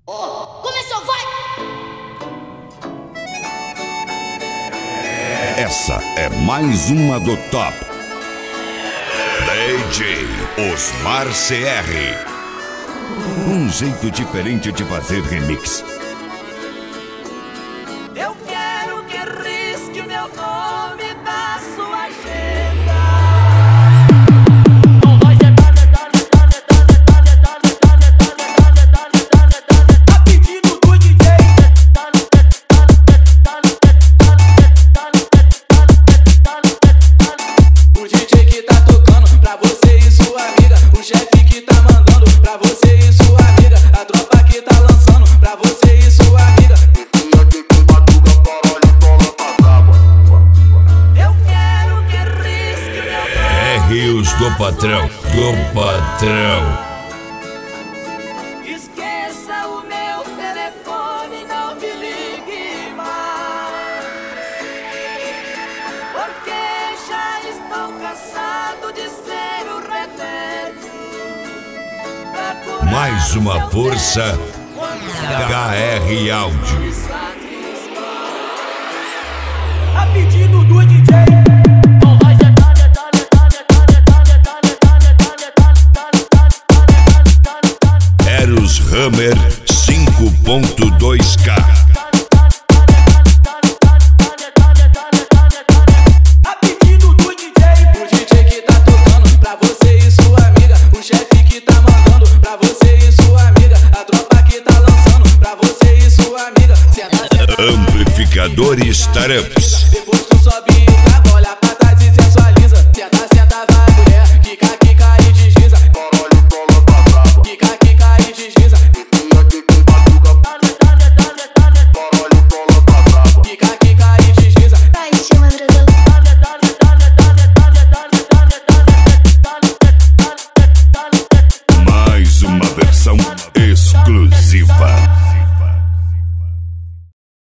Começou, vai! Essa é mais uma do Top. DJ Osmar CR. Um jeito diferente de fazer remix. Eu quero que risque meu nome da sua agenda. Não vai ser a pedido do DJ. O DJ que tá tocando pra você e sua amiga. O chefe que tá mandando pra você e sua amiga. A tropa que tá lançando pra você e sua amiga. Eu quero que risque meu nome. Rios do patrão, Esqueça o meu telefone, não me ligue mais. Porque já estou cansado de ser o remédio pra curar Mais uma seu força dedo quando KR Áudio. a pedido do DJ. Eros Hammer 5.2K. A pedido do DJ. O DJ que tá tocando pra você e sua amiga. O chefe que tá mandando pra você e sua amiga. A tropa que tá lançando pra você e sua amiga. Amplificador Startups.